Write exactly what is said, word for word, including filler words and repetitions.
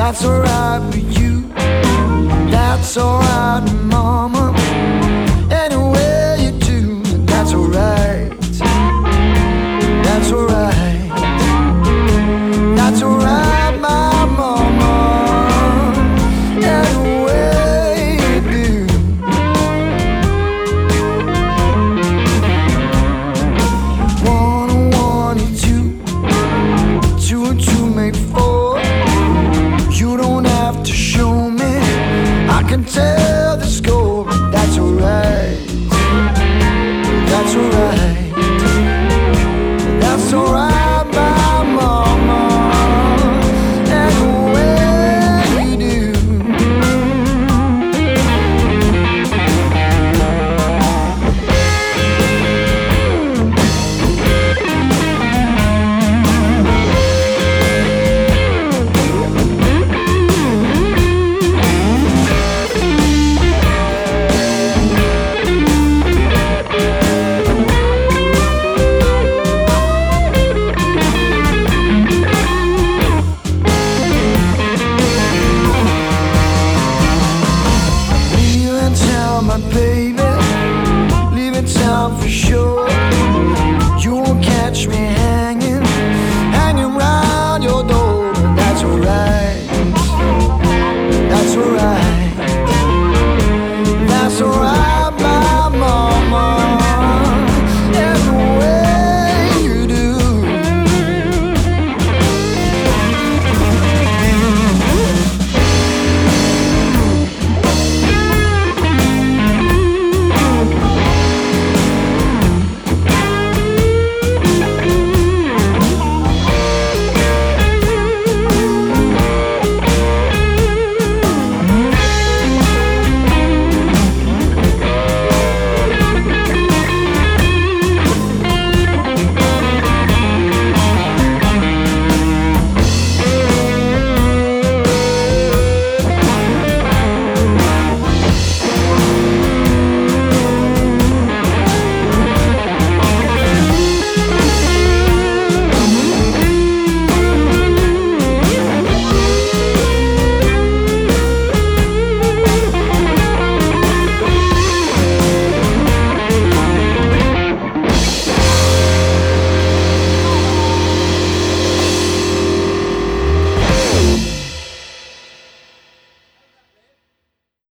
that's alright with you. That's alright, mama. Anywhere you do, that's alright. That's alright. That's alright, my mama. Anywhere you do. One and one is two. Two and two make four. You don't have to show me, I can tell the score. That's alright. That's alright.